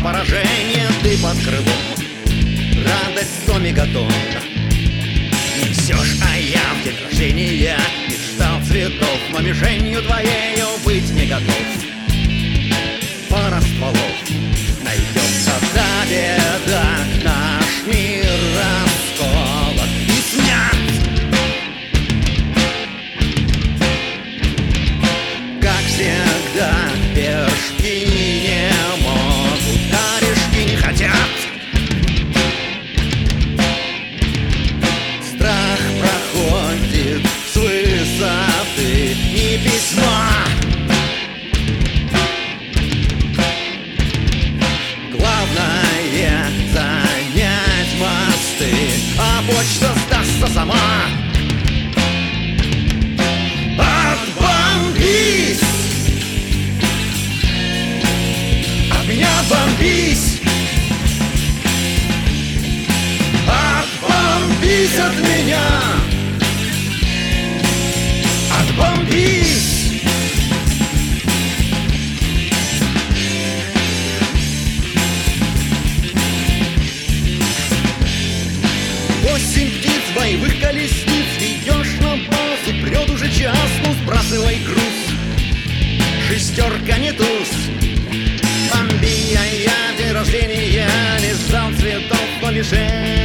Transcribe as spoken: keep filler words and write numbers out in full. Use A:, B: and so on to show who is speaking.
A: поражение ты под крылом, радость сто мегатонн несешь, а я в день рождения не ждал цветов, но мишенью твоею быть не готов. Пара стволов найдется до беда, наш мир расколот и смят. Как всегда, пешки не могут, корешки не хотят. Страх проходит с высоты и письма. Главное занять мосты, а почта сдастся сама. Отбомбись! От меня отбомбись! Отбомбись от меня! Отбомбись! Восемь птиц боевых колесниц ведешь на базу, прет уже час, ну сбрасывай груз. Шестерка не туз. Бомби, а я день рождения не ждал цветов, но мишень